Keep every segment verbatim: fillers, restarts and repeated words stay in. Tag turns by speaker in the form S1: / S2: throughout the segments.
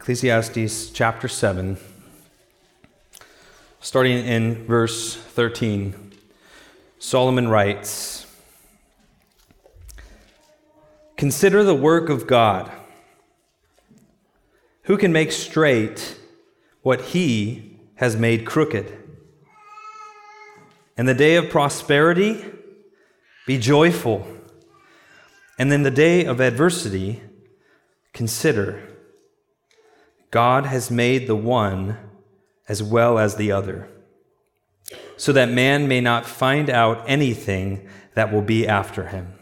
S1: Ecclesiastes chapter seven, starting in verse thirteen, Solomon writes, "Consider the work of God. Who can make straight what he has made crooked? In the day of prosperity, be joyful, and in the day of adversity, consider. God has made the one as well as the other, so that man may not find out anything that will be after him.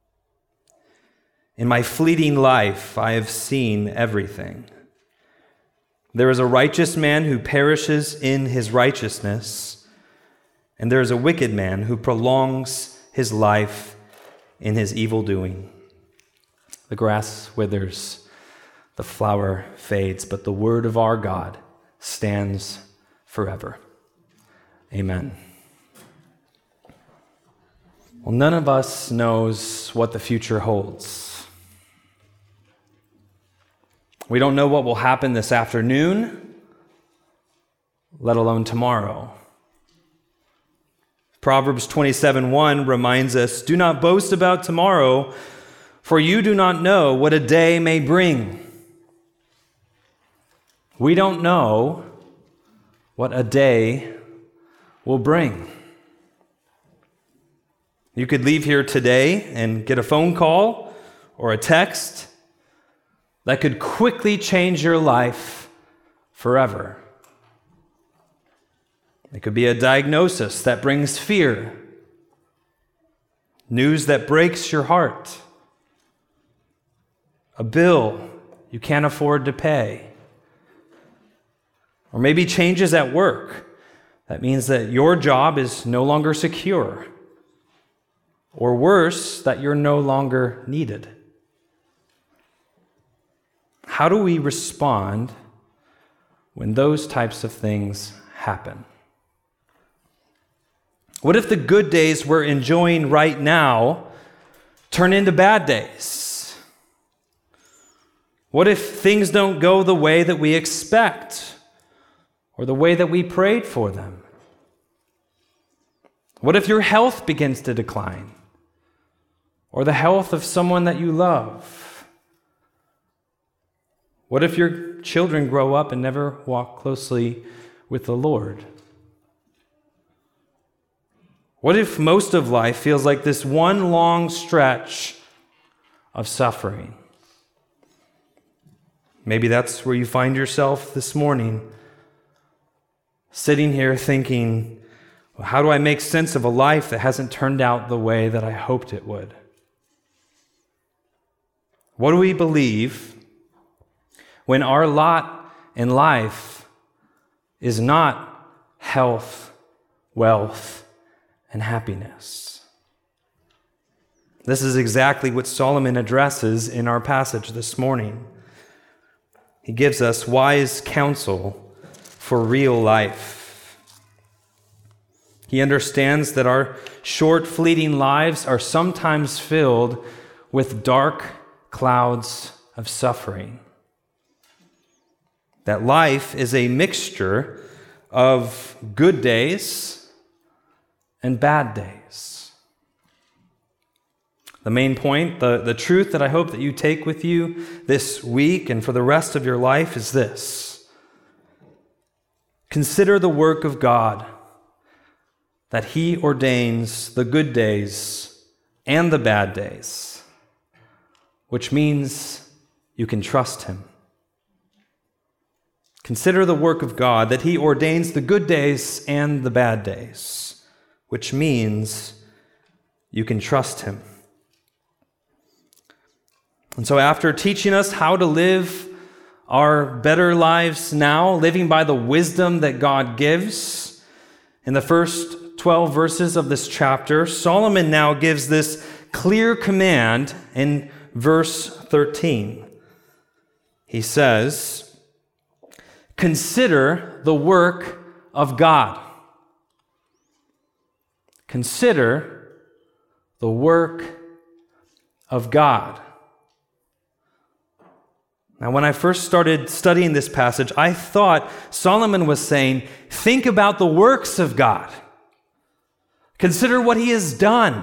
S1: In my fleeting life, I have seen everything. There is a righteous man who perishes in his righteousness, and there is a wicked man who prolongs his life in his evil doing. The grass withers, the flower fades, but the word of our God stands forever." Amen. Well, none of us knows what the future holds. We don't know what will happen this afternoon, let alone tomorrow. Proverbs twenty-seven one reminds us, "Do not boast about tomorrow, for you do not know what a day may bring." We don't know what a day will bring. You could leave here today and get a phone call or a text that could quickly change your life forever. It could be a diagnosis that brings fear, news that breaks your heart, a bill you can't afford to pay, or maybe changes at work. That means that your job is no longer secure, or worse, that you're no longer needed. How do we respond when those types of things happen? What if the good days we're enjoying right now turn into bad days? What if things don't go the way that we expect or the way that we prayed for them? What if your health begins to decline or the health of someone that you love? What if your children grow up and never walk closely with the Lord? What if most of life feels like this one long stretch of suffering? Maybe that's where you find yourself this morning, sitting here thinking, well, how do I make sense of a life that hasn't turned out the way that I hoped it would? What do we believe when our lot in life is not health, wealth, and happiness? This is exactly what Solomon addresses in our passage this morning. He gives us wise counsel for real life. He understands that our short, fleeting lives are sometimes filled with dark clouds of suffering. That life is a mixture of good days and bad days. The main point, the, the truth that I hope that you take with you this week and for the rest of your life is this: consider the work of God, that He ordains the good days and the bad days, which means you can trust Him. Consider the work of God, that He ordains the good days and the bad days, which means you can trust Him. And so after teaching us how to live our better lives now, living by the wisdom that God gives, in the first twelve verses of this chapter, Solomon now gives this clear command in verse thirteen. He says, "Consider the work of God." Consider the work of God. Now, when I first started studying this passage, I thought Solomon was saying, think about the works of God. Consider what he has done.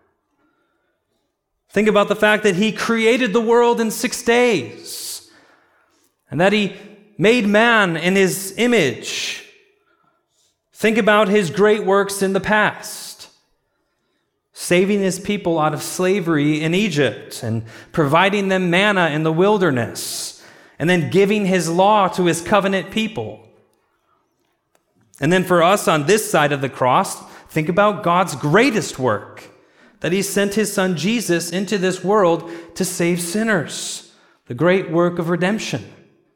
S1: Think about the fact that he created the world in six days and that he made man in his image. Think about his great works in the past, saving his people out of slavery in Egypt and providing them manna in the wilderness, and then giving his law to his covenant people. And then for us on this side of the cross, think about God's greatest work, that he sent his son Jesus into this world to save sinners, the great work of redemption.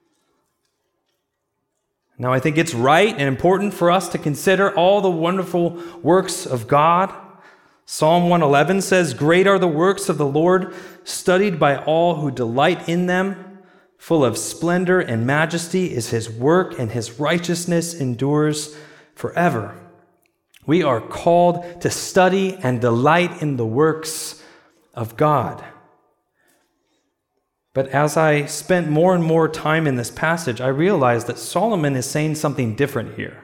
S1: Now, I think it's right and important for us to consider all the wonderful works of God. Psalm one eleven says, "Great are the works of the Lord, studied by all who delight in them. Full of splendor and majesty is his work, and his righteousness endures forever." We are called to study and delight in the works of God. But as I spent more and more time in this passage, I realized that Solomon is saying something different here.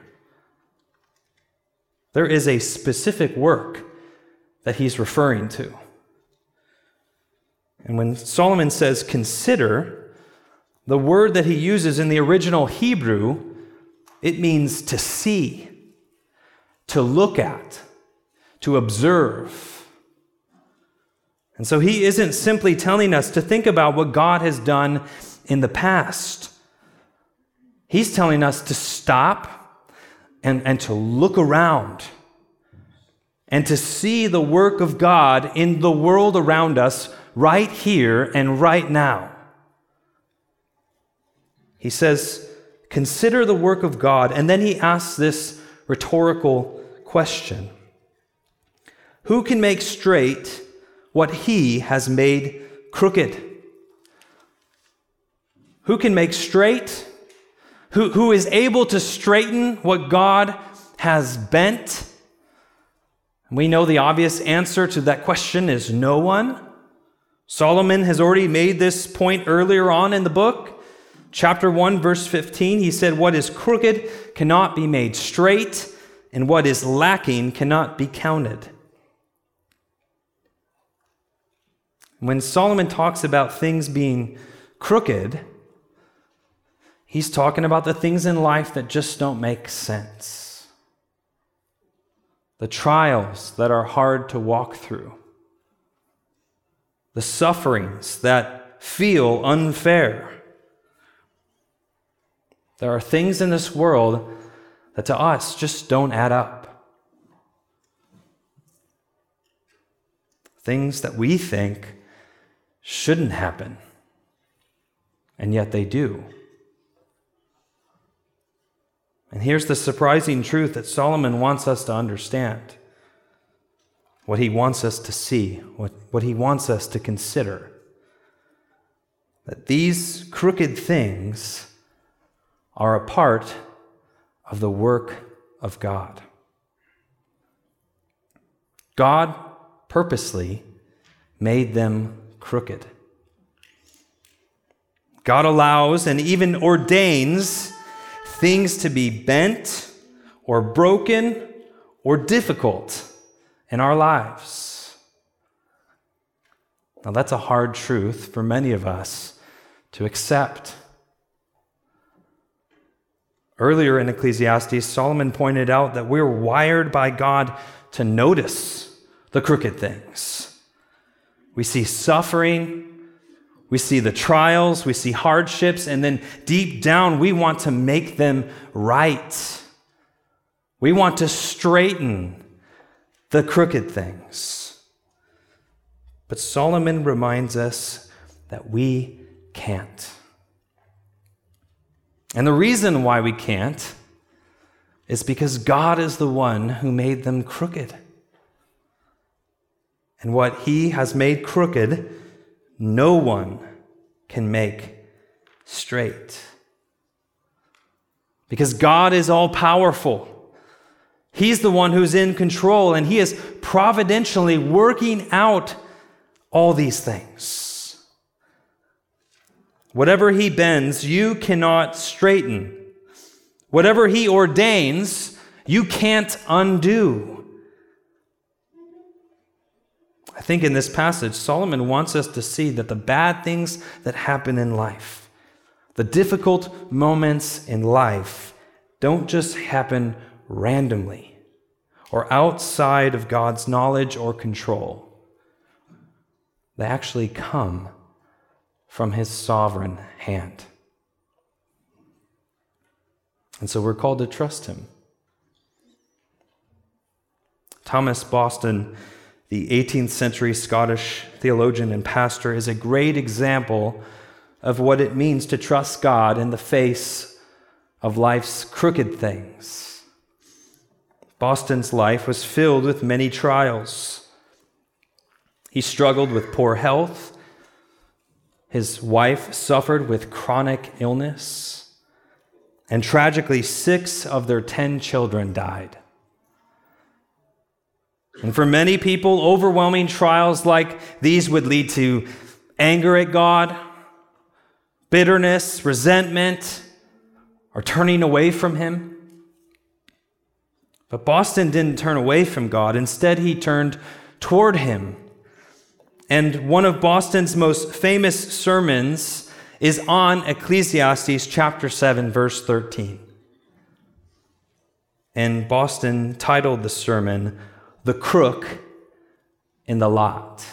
S1: There is a specific work that he's referring to. And when Solomon says consider, the word that he uses in the original Hebrew, it means to see, to look at, to observe. And so he isn't simply telling us to think about what God has done in the past. He's telling us to stop and, and to look around and to see the work of God in the world around us right here and right now. He says, consider the work of God, and then he asks this rhetorical question. Who can make straight what he has made crooked? Who can make straight? Who, who is able to straighten what God has bent? We know the obvious answer to that question is no one. Solomon has already made this point earlier on in the book. Chapter one, verse fifteen, he said, "What is crooked cannot be made straight, and what is lacking cannot be counted." When Solomon talks about things being crooked, he's talking about the things in life that just don't make sense. The trials that are hard to walk through. The sufferings that feel unfair. There are things in this world that to us just don't add up. Things that we think shouldn't happen, and yet they do. And here's the surprising truth that Solomon wants us to understand. What he wants us to see, what, what he wants us to consider. That these crooked things are a part of the work of God. God purposely made them crooked. God allows and even ordains things to be bent or broken or difficult in our lives. Now, that's a hard truth for many of us to accept. Earlier in Ecclesiastes, Solomon pointed out that we're wired by God to notice the crooked things. We see suffering, we see the trials, we see hardships, and then deep down we want to make them right. We want to straighten the crooked things. But Solomon reminds us that we can't. And the reason why we can't is because God is the one who made them crooked. And what he has made crooked, no one can make straight. Because God is all-powerful. He's the one who's in control, and he is providentially working out all these things. Whatever he bends, you cannot straighten. Whatever he ordains, you can't undo. I think in this passage, Solomon wants us to see that the bad things that happen in life, the difficult moments in life, don't just happen randomly or outside of God's knowledge or control. They actually come from his sovereign hand. And so we're called to trust him. Thomas Boston, the eighteenth century Scottish theologian and pastor, is a great example of what it means to trust God in the face of life's crooked things. Boston's life was filled with many trials. He struggled with poor health. His wife suffered with chronic illness. And tragically, six of their ten children died. And for many people, overwhelming trials like these would lead to anger at God, bitterness, resentment, or turning away from him. But Boston didn't turn away from God. Instead, he turned toward him. And one of Boston's most famous sermons is on Ecclesiastes chapter seven, verse thirteen. And Boston titled the sermon, "The Crook in the Lot."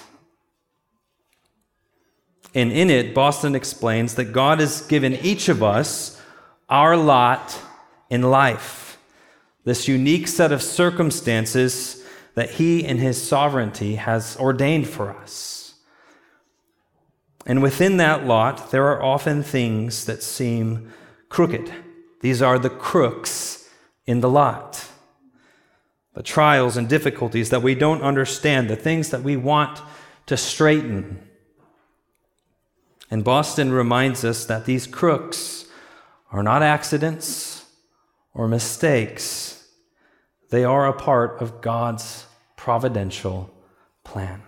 S1: And in it, Boston explains that God has given each of us our lot in life, this unique set of circumstances that he in his sovereignty has ordained for us. And within that lot, there are often things that seem crooked. These are the crooks in the lot. The trials and difficulties that we don't understand, the things that we want to straighten. And Boston reminds us that these crooks are not accidents or mistakes. They are a part of God's providential plan.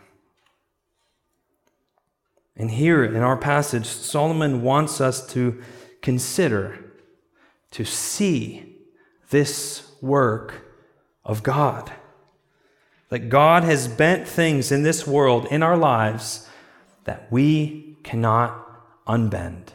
S1: And here in our passage, Solomon wants us to consider, to see this work of God. That God has bent things in this world, in our lives, that we cannot unbend.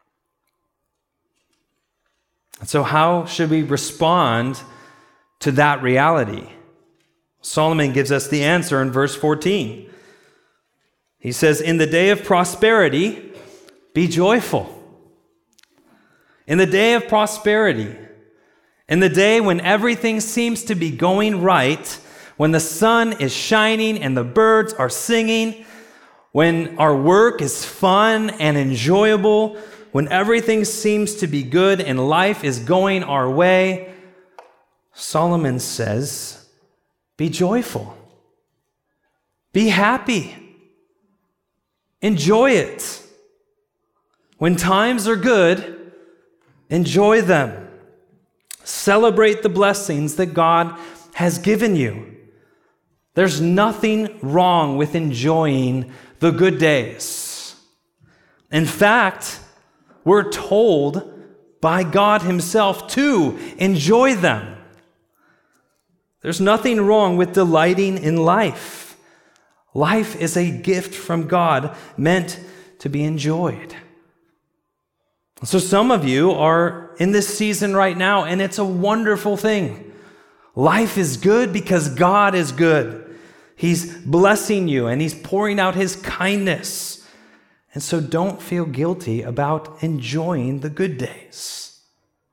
S1: And so how should we respond to that reality? Solomon gives us the answer in verse fourteen. He says, "In the day of prosperity, be joyful." In the day of prosperity, in the day when everything seems to be going right, when the sun is shining and the birds are singing, when our work is fun and enjoyable, when everything seems to be good and life is going our way, Solomon says, be joyful. Be happy. Enjoy it. When times are good, enjoy them. Celebrate the blessings that God has given you. There's nothing wrong with enjoying the good days. In fact, we're told by God himself to enjoy them. There's nothing wrong with delighting in life. Life is a gift from God meant to be enjoyed. So some of you are in this season right now, and it's a wonderful thing. Life is good because God is good. He's blessing you, and he's pouring out his kindness. And so don't feel guilty about enjoying the good days.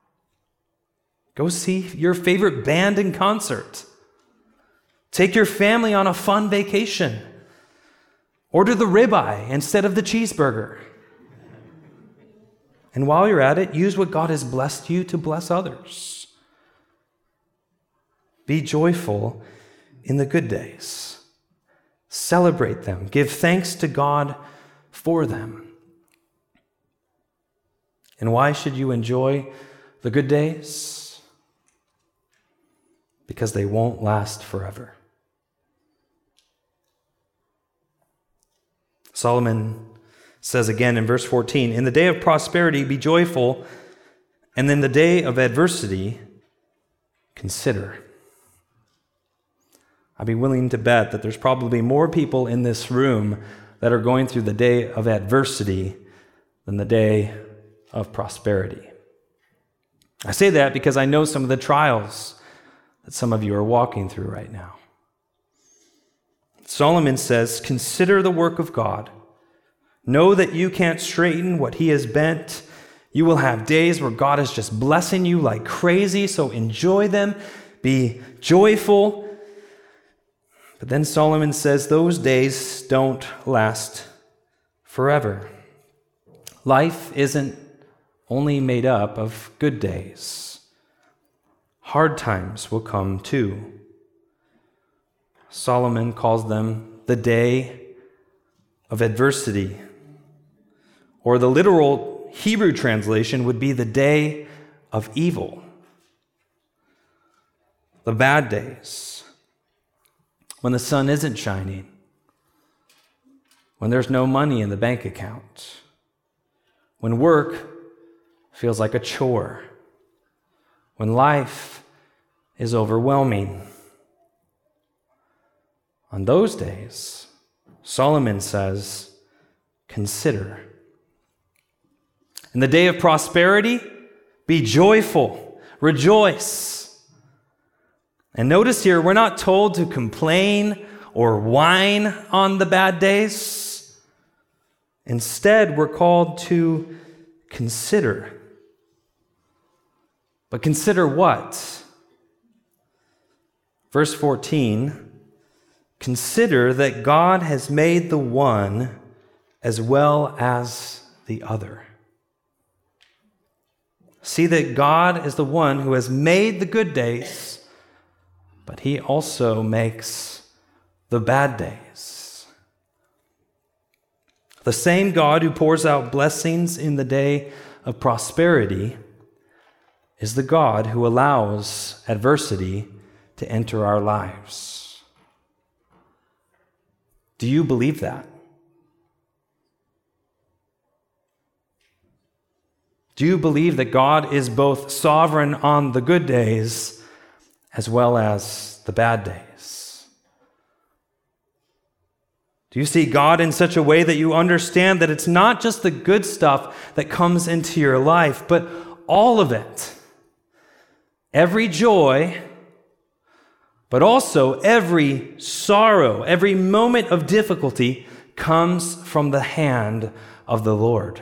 S1: Go see your favorite band in concert. Take your family on a fun vacation. Order the ribeye instead of the cheeseburger. And while you're at it, use what God has blessed you to bless others. Be joyful in the good days. Celebrate them. Give thanks to God for them. And why should you enjoy the good days? Because they won't last forever. Solomon says again in verse fourteen, in the day of prosperity, be joyful, and in the day of adversity, consider. I'd be willing to bet that there's probably more people in this room that are going through the day of adversity than the day of prosperity. I say that because I know some of the trials that some of you are walking through right now. Solomon says, consider the work of God. Know that you can't straighten what he has bent. You will have days where God is just blessing you like crazy, so enjoy them. Be joyful. But then Solomon says those days don't last forever. Life isn't only made up of good days. Hard times will come too. Solomon calls them the day of adversity. Or the literal Hebrew translation would be the day of evil. The bad days. When the sun isn't shining. When there's no money in the bank account. When work feels like a chore. When life is overwhelming. On those days, Solomon says, consider. In the day of prosperity, be joyful, rejoice. And notice here, we're not told to complain or whine on the bad days. Instead, we're called to consider. But consider what? Verse fourteen, consider that God has made the one as well as the other. See that God is the one who has made the good days, but he also makes the bad days. The same God who pours out blessings in the day of prosperity is the God who allows adversity to enter our lives. Do you believe that? Do you believe that God is both sovereign on the good days as well as the bad days? Do you see God in such a way that you understand that it's not just the good stuff that comes into your life, but all of it? Every joy, but also every sorrow, every moment of difficulty comes from the hand of the Lord.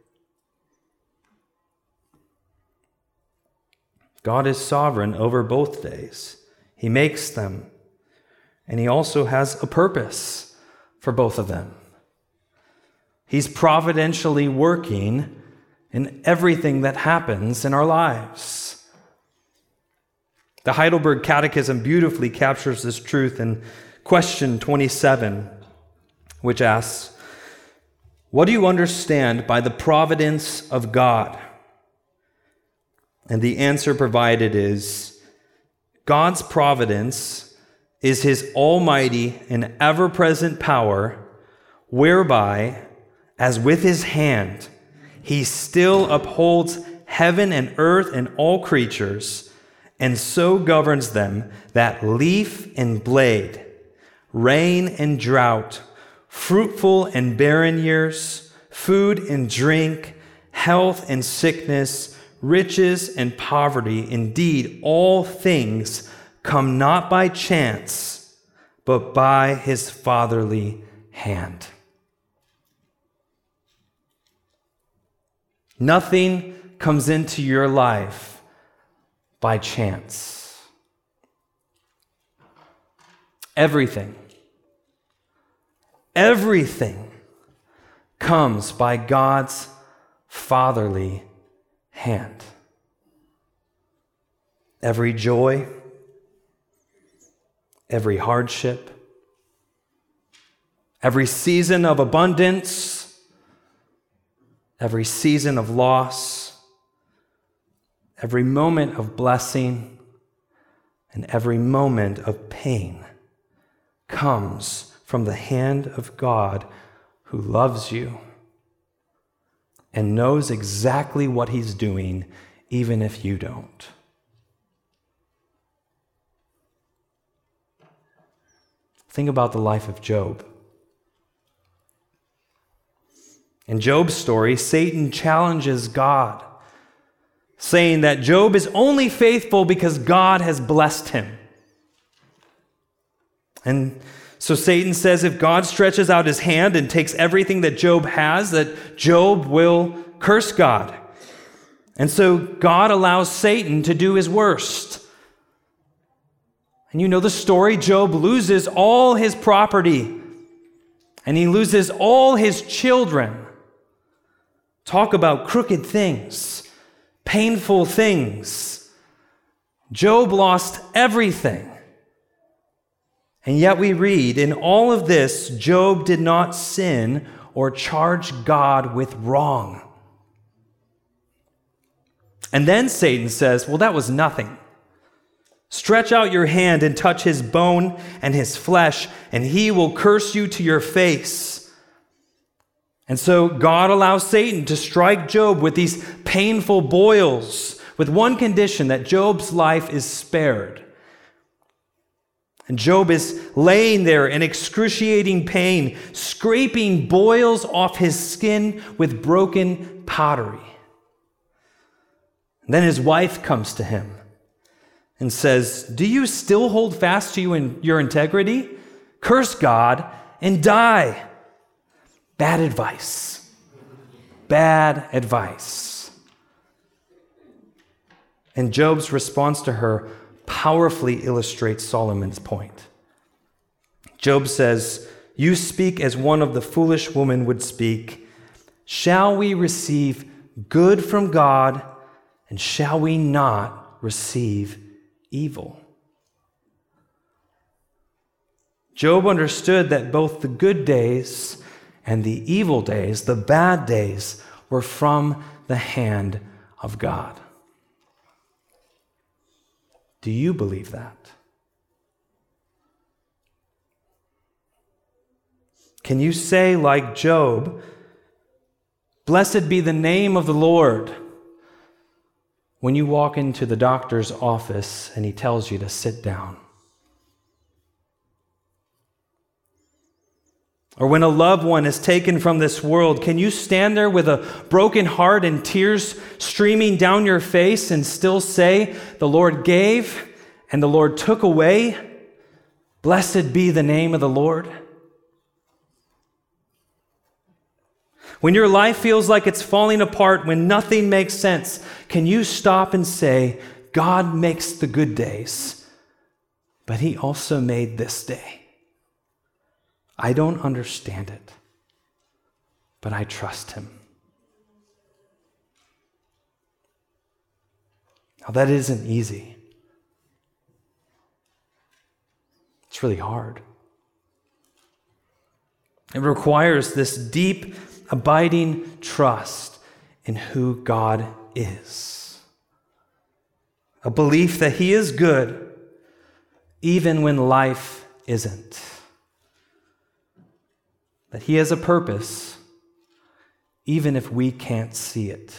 S1: God is sovereign over both days. He makes them, and he also has a purpose for both of them. He's providentially working in everything that happens in our lives. The Heidelberg Catechism beautifully captures this truth in question twenty-seven, which asks, what do you understand by the providence of God? And the answer provided is, God's providence is his almighty and ever-present power, whereby, as with his hand, he still upholds heaven and earth and all creatures, and so governs them that leaf and blade, rain and drought, fruitful and barren years, food and drink, health and sickness, riches and poverty, indeed, all things come not by chance, but by his fatherly hand. Nothing comes into your life by chance. Everything, everything comes by God's fatherly hand. Every joy, every hardship, every season of abundance, every season of loss, every moment of blessing, and every moment of pain comes from the hand of God who loves you and knows exactly what he's doing, even if you don't. Think about the life of Job. In Job's story, Satan challenges God, saying that Job is only faithful because God has blessed him. And so Satan says if God stretches out his hand and takes everything that Job has, that Job will curse God. And so God allows Satan to do his worst. And you know the story, Job loses all his property, and he loses all his children. Talk about crooked things, painful things. Job lost everything. And yet we read, in all of this, Job did not sin or charge God with wrong. And then Satan says, well, that was nothing. Stretch out your hand and touch his bone and his flesh, and he will curse you to your face. And so God allows Satan to strike Job with these painful boils, with one condition, that Job's life is spared. And Job is laying there in excruciating pain, scraping boils off his skin with broken pottery. And then his wife comes to him and says, do you still hold fast to you in your integrity? Curse God and die. Bad advice. Bad advice. And Job's response to her powerfully illustrates Solomon's point. Job says, you speak as one of the foolish women would speak. Shall we receive good from God, and shall we not receive evil? Job understood that both the good days and the evil days, the bad days, were from the hand of God. Do you believe that? Can you say, like Job, blessed be the name of the Lord, when you walk into the doctor's office and he tells you to sit down? Or when a loved one is taken from this world, can you stand there with a broken heart and tears streaming down your face and still say, the Lord gave and the Lord took away? Blessed be the name of the Lord. When your life feels like it's falling apart, when nothing makes sense, can you stop and say, God makes the good days, but he also made this day. I don't understand it, but I trust him. Now, that isn't easy. It's really hard. It requires this deep, abiding trust in who God is. A belief that he is good, even when life isn't. That he has a purpose, even if we can't see it.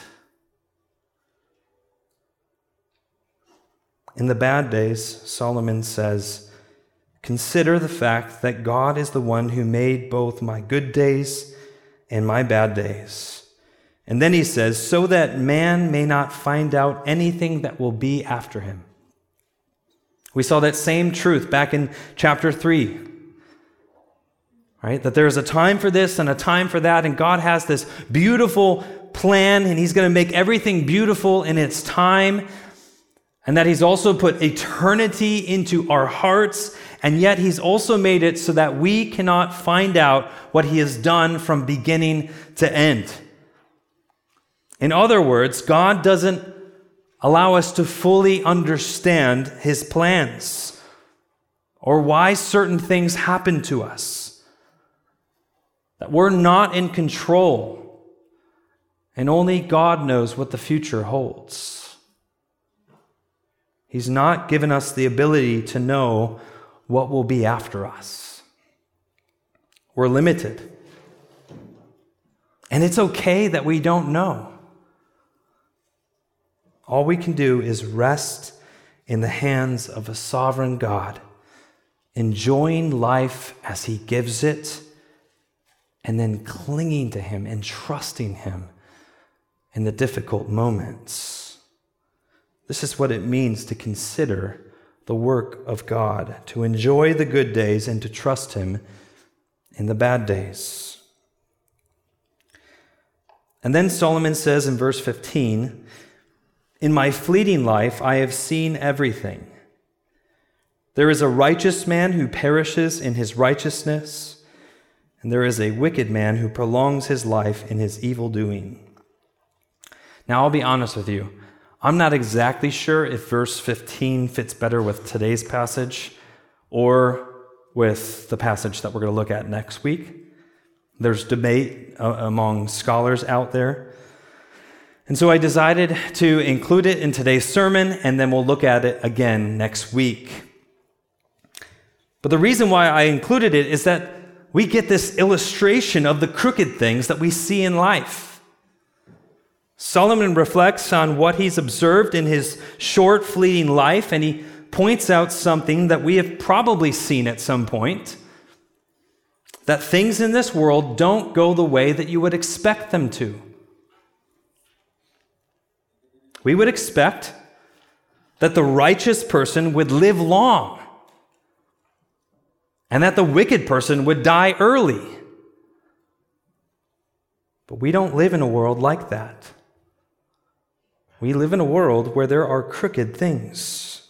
S1: In the bad days, Solomon says, consider the fact that God is the one who made both my good days and my bad days. And then he says, so that man may not find out anything that will be after him. We saw that same truth back in chapter three. Right? That there is a time for this and a time for that, and God has this beautiful plan, and he's going to make everything beautiful in its time, and that he's also put eternity into our hearts, and yet he's also made it so that we cannot find out what he has done from beginning to end. In other words, God doesn't allow us to fully understand his plans or why certain things happen to us. That we're not in control, and only God knows what the future holds. He's not given us the ability to know what will be after us. We're limited. And it's okay that we don't know. All we can do is rest in the hands of a sovereign God, enjoying life as he gives it, and then clinging to him and trusting him in the difficult moments. This is what it means to consider the work of God, to enjoy the good days and to trust him in the bad days. And then Solomon says in verse fifteen, "In my fleeting life I have seen everything. There is a righteous man who perishes in his righteousness, and there is a wicked man who prolongs his life in his evil doing." Now, I'll be honest with you. I'm not exactly sure if verse fifteen fits better with today's passage or with the passage that we're going to look at next week. There's debate uh, among scholars out there. And so I decided to include it in today's sermon, and then we'll look at it again next week. But the reason why I included it is that we get this illustration of the crooked things that we see in life. Solomon reflects on what he's observed in his short, fleeting life, and he points out something that we have probably seen at some point, that things in this world don't go the way that you would expect them to. We would expect that the righteous person would live long and that the wicked person would die early. But we don't live in a world like that. We live in a world where there are crooked things.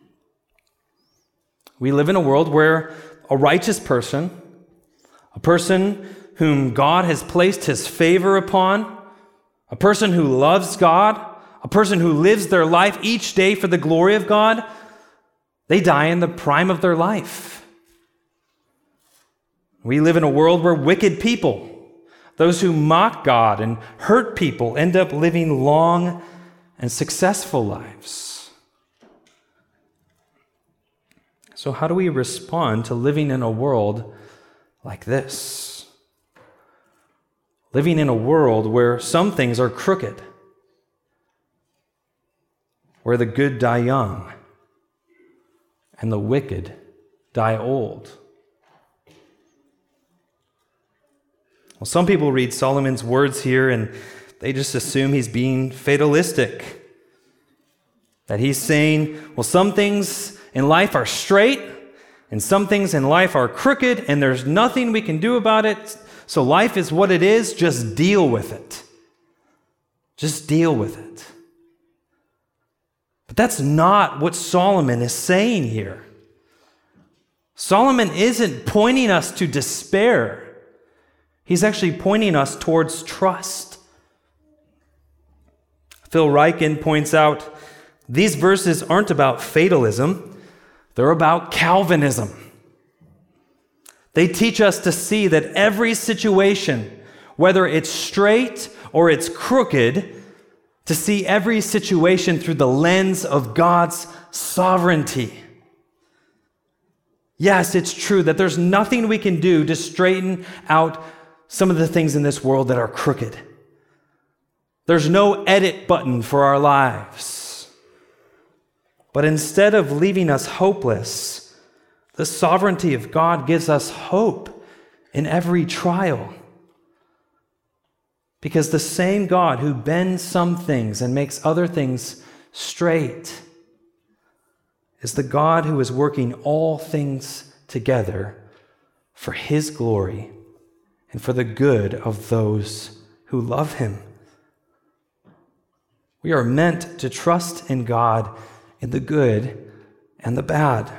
S1: We live in a world where a righteous person, a person whom God has placed his favor upon, a person who loves God, a person who lives their life each day for the glory of God, they die in the prime of their life. We live in a world where wicked people, those who mock God and hurt people, end up living long and successful lives. So how do we respond to living in a world like this? Living in a world where some things are crooked, where the good die young and the wicked die old. Well, some people read Solomon's words here and they just assume he's being fatalistic. That he's saying, well, some things in life are straight and some things in life are crooked and there's nothing we can do about it. So life is what it is. Just deal with it. Just deal with it. But that's not what Solomon is saying here. Solomon isn't pointing us to despair. He's actually pointing us towards trust. Phil Ryken points out, these verses aren't about fatalism, they're about Calvinism. They teach us to see that every situation, whether it's straight or it's crooked, to see every situation through the lens of God's sovereignty. Yes, it's true that there's nothing we can do to straighten out some of the things in this world that are crooked. There's no edit button for our lives. But instead of leaving us hopeless, the sovereignty of God gives us hope in every trial. Because the same God who bends some things and makes other things straight is the God who is working all things together for his glory and for the good of those who love him. We are meant to trust in God in the good and the bad.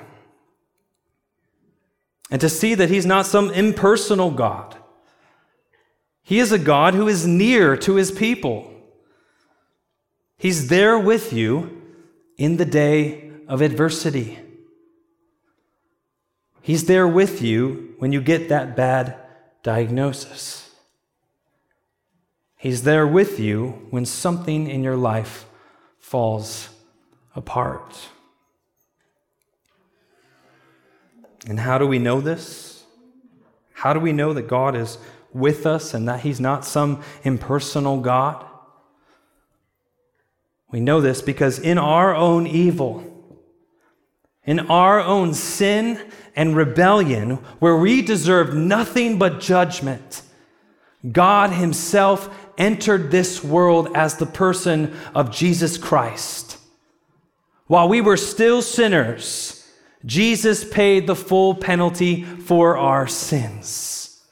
S1: And to see that he's not some impersonal God. He is a God who is near to his people. He's there with you in the day of adversity. He's there with you when you get that bad diagnosis. He's there with you when something in your life falls apart. And how do we know this? How do we know that God is with us and that he's not some impersonal God? We know this because in our own evil, in our own sin and rebellion, where we deserve nothing but judgment, God himself entered this world as the person of Jesus Christ. While we were still sinners, Jesus paid the full penalty for our sins.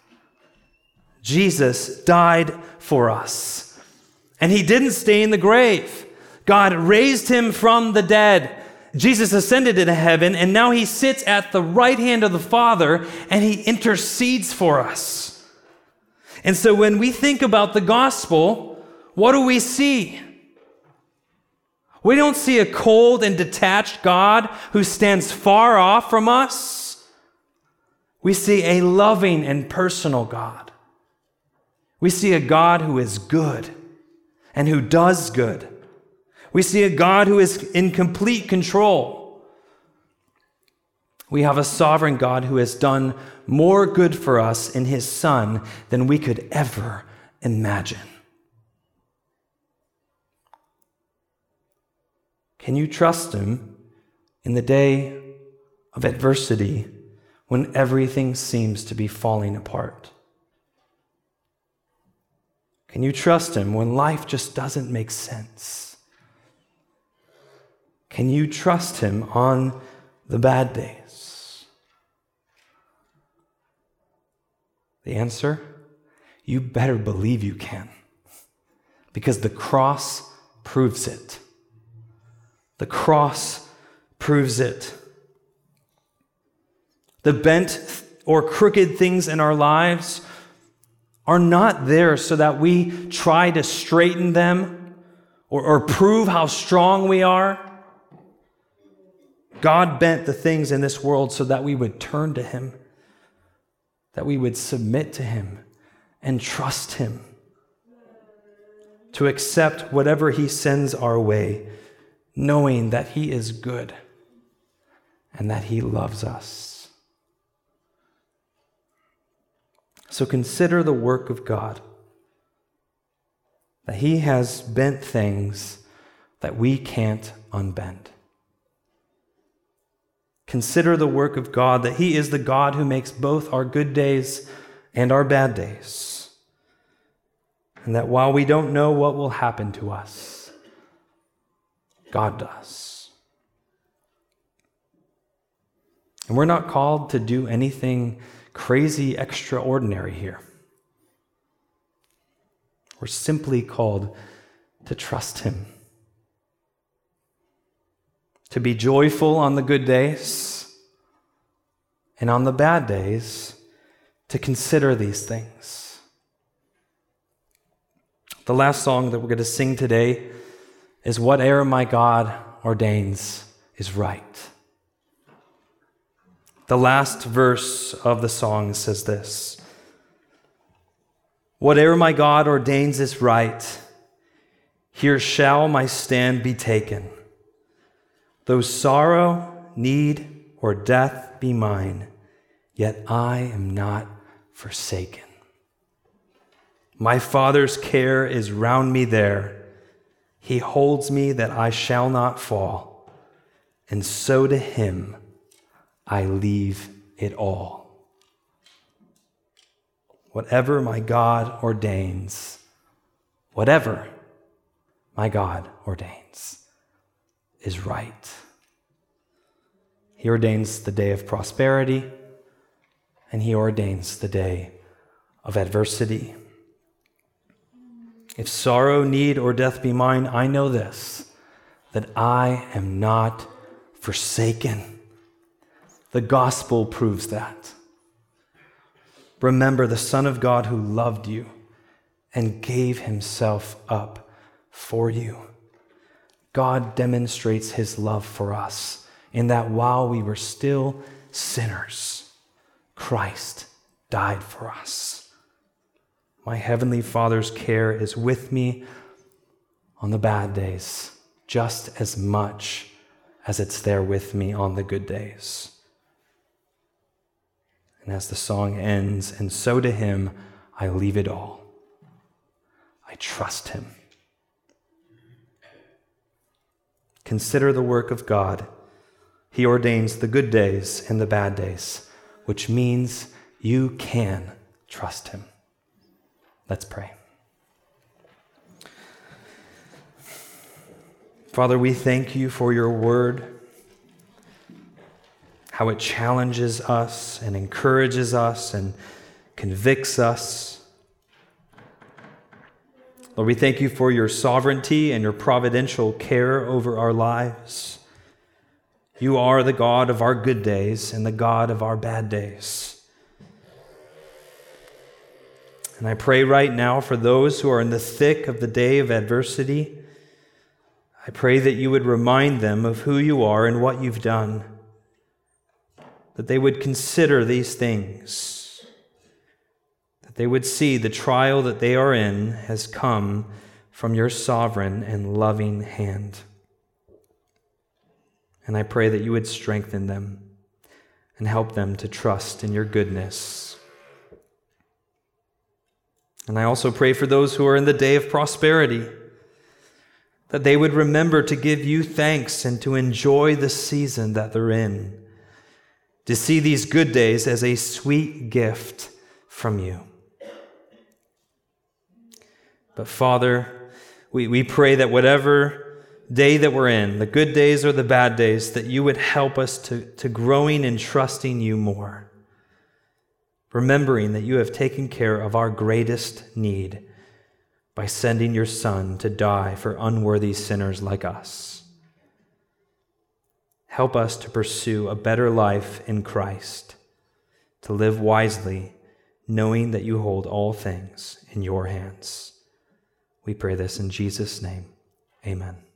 S1: Jesus died for us. And he didn't stay in the grave. God raised him from the dead. Jesus ascended into heaven, and now he sits at the right hand of the Father, and he intercedes for us. And so when we think about the gospel, what do we see? We don't see a cold and detached God who stands far off from us. We see a loving and personal God. We see a God who is good and who does good. We see a God who is in complete control. We have a sovereign God who has done more good for us in his Son than we could ever imagine. Can you trust him in the day of adversity when everything seems to be falling apart? Can you trust him when life just doesn't make sense? Can you trust him on the bad days? The answer? You better believe you can, because the cross proves it. The cross proves it. The bent or crooked things in our lives are not there so that we try to straighten them or, or prove how strong we are. God bent the things in this world so that we would turn to him, that we would submit to him and trust him, to accept whatever he sends our way, knowing that he is good and that he loves us. So consider the work of God, that he has bent things that we can't unbend. Consider the work of God, that he is the God who makes both our good days and our bad days. And that while we don't know what will happen to us, God does. And we're not called to do anything crazy extraordinary here. We're simply called to trust him. To be joyful on the good days, and on the bad days, to consider these things. The last song that we're going to sing today is "Whate'er My God Ordains Is Right." The last verse of the song says this: "Whate'er my God ordains is right, here shall my stand be taken. Though sorrow, need, or death be mine, yet I am not forsaken. My Father's care is round me there. He holds me that I shall not fall, and so to him I leave it all. Whatever my God ordains, whatever my God ordains is right." He ordains the day of prosperity, and he ordains the day of adversity. If sorrow, need, or death be mine, I know this, that I am not forsaken. The gospel proves that. Remember the Son of God who loved you and gave himself up for you. God demonstrates his love for us in that while we were still sinners, Christ died for us. My heavenly Father's care is with me on the bad days just as much as it's there with me on the good days. And as the song ends, and so to him I leave it all. I trust him. Consider the work of God. He ordains the good days and the bad days, which means you can trust him. Let's pray. Father, we thank you for your word, how it challenges us and encourages us and convicts us. Lord, we thank you for your sovereignty and your providential care over our lives. You are the God of our good days and the God of our bad days. And I pray right now for those who are in the thick of the day of adversity, I pray that you would remind them of who you are and what you've done, that they would consider these things, that they would see the trial that they are in has come from your sovereign and loving hand. And I pray that you would strengthen them and help them to trust in your goodness. And I also pray for those who are in the day of prosperity, that they would remember to give you thanks and to enjoy the season that they're in, to see these good days as a sweet gift from you. But Father, we, we pray that whatever day that we're in, the good days or the bad days, that you would help us to, to growing and trusting you more, remembering that you have taken care of our greatest need by sending your Son to die for unworthy sinners like us. Help us to pursue a better life in Christ, to live wisely, knowing that you hold all things in your hands. We pray this in Jesus' name. Amen.